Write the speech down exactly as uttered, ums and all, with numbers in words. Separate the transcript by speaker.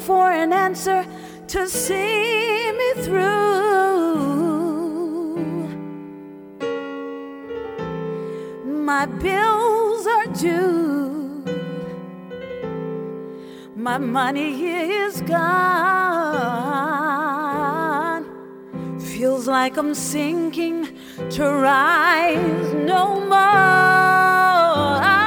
Speaker 1: for an answer to see me through. My bills are due, my money is gone. Feels like I'm sinking to rise no more.